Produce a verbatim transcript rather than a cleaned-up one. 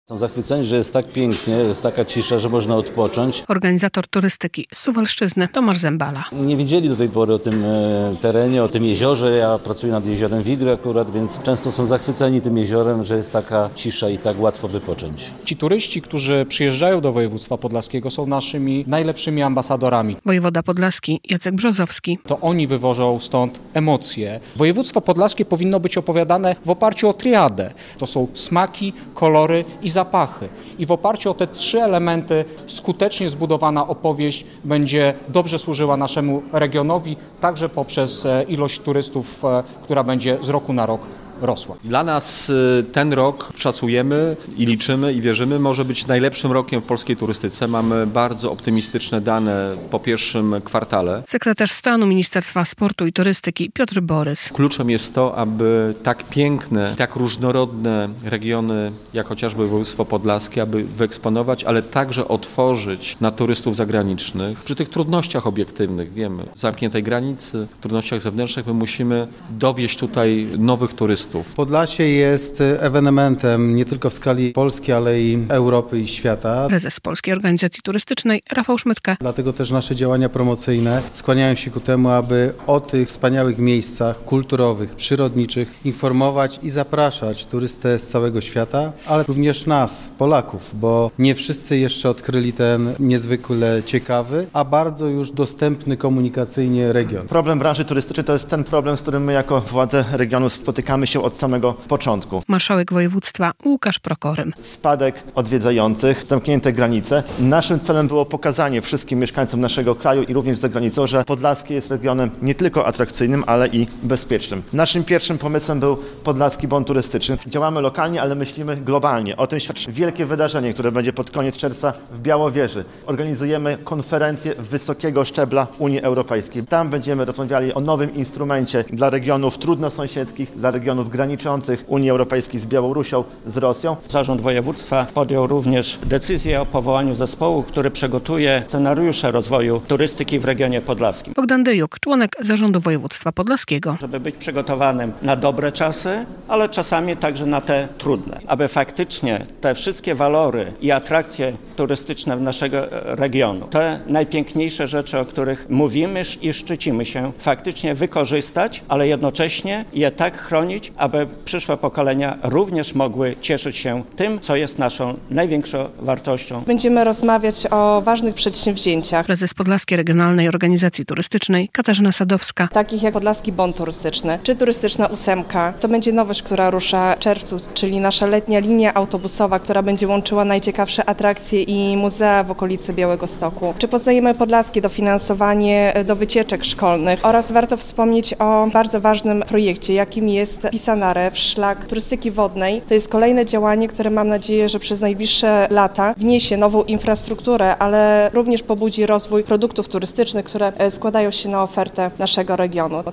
Są zachwyceni, że jest tak pięknie, jest taka cisza, że można odpocząć. Organizator turystyki z Suwalszczyzny Tomasz Zembala. Nie wiedzieli do tej pory o tym e, terenie, o tym jeziorze. Ja pracuję nad jeziorem Widry akurat, więc często są zachwyceni tym jeziorem, że jest taka cisza i tak łatwo wypocząć. Ci turyści, którzy przyjeżdżają do województwa podlaskiego, są naszymi najlepszymi ambasadorami. Wojewoda podlaski Jacek Brzozowski. To oni wywożą stąd emocje. Województwo podlaskie powinno być opowiadane w oparciu o triadę. To są smaki, kolory i zapachy. I w oparciu o te trzy elementy skutecznie zbudowana opowieść będzie dobrze służyła naszemu regionowi, także poprzez ilość turystów, która będzie z roku na rok rosła. Dla nas ten rok szacujemy i liczymy i wierzymy, może być najlepszym rokiem w polskiej turystyce. Mamy bardzo optymistyczne dane po pierwszym kwartale. Sekretarz stanu Ministerstwa Sportu i Turystyki Piotr Borys. Kluczem jest to, aby tak piękne, tak różnorodne regiony, jak chociażby województwo podlaskie, aby wyeksponować, ale także otworzyć na turystów zagranicznych. Przy tych trudnościach obiektywnych, wiemy, zamkniętej granicy, trudnościach zewnętrznych, my musimy dowieść tutaj nowych turystów. Podlasie jest ewenementem nie tylko w skali Polski, ale i Europy i świata. Prezes Polskiej Organizacji Turystycznej Rafał Szmytka. Dlatego też nasze działania promocyjne skłaniają się ku temu, aby o tych wspaniałych miejscach kulturowych, przyrodniczych informować i zapraszać turystę z całego świata, ale również nas, Polaków, bo nie wszyscy jeszcze odkryli ten niezwykle ciekawy, a bardzo już dostępny komunikacyjnie region. Problem branży turystycznej to jest ten problem, z którym my jako władze regionu spotykamy się od samego początku. Marszałek województwa Łukasz Prokorym. Spadek odwiedzających, zamknięte granice. Naszym celem było pokazanie wszystkim mieszkańcom naszego kraju i również za granicą, że Podlaskie jest regionem nie tylko atrakcyjnym, ale i bezpiecznym. Naszym pierwszym pomysłem był Podlaski Bon Turystyczny. Działamy lokalnie, ale myślimy globalnie. O tym świadczy wielkie wydarzenie, które będzie pod koniec czerwca w Białowieży. Organizujemy konferencję wysokiego szczebla Unii Europejskiej. Tam będziemy rozmawiali o nowym instrumencie dla regionów trudnosąsiedzkich, dla regionów graniczących Unii Europejskiej z Białorusią, z Rosją. Zarząd województwa podjął również decyzję o powołaniu zespołu, który przygotuje scenariusze rozwoju turystyki w regionie podlaskim. Bogdan Dyjuk, członek Zarządu Województwa Podlaskiego. Żeby być przygotowanym na dobre czasy, ale czasami także na te trudne. Aby faktycznie te wszystkie walory i atrakcje turystyczne naszego regionu, te najpiękniejsze rzeczy, o których mówimy i szczycimy się, faktycznie wykorzystać, ale jednocześnie je tak chronić, aby przyszłe pokolenia również mogły cieszyć się tym, co jest naszą największą wartością. Będziemy rozmawiać o ważnych przedsięwzięciach. Prezes Podlaskiej Regionalnej Organizacji Turystycznej Katarzyna Sadowska. Takich jak Podlaski Bon Turystyczny, czy Turystyczna Ósemka. To będzie nowość, która rusza w czerwcu, czyli nasza letnia linia autobusowa, która będzie łączyła najciekawsze atrakcje i muzea w okolicy Białegostoku. Czy poznajemy podlaskie dofinansowanie do wycieczek szkolnych oraz warto wspomnieć o bardzo ważnym projekcie, jakim jest Pisanarew, szlak turystyki wodnej. To jest kolejne działanie, które mam nadzieję, że przez najbliższe lata wniesie nową infrastrukturę, ale również pobudzi rozwój produktów turystycznych, które składają się na ofertę naszego regionu.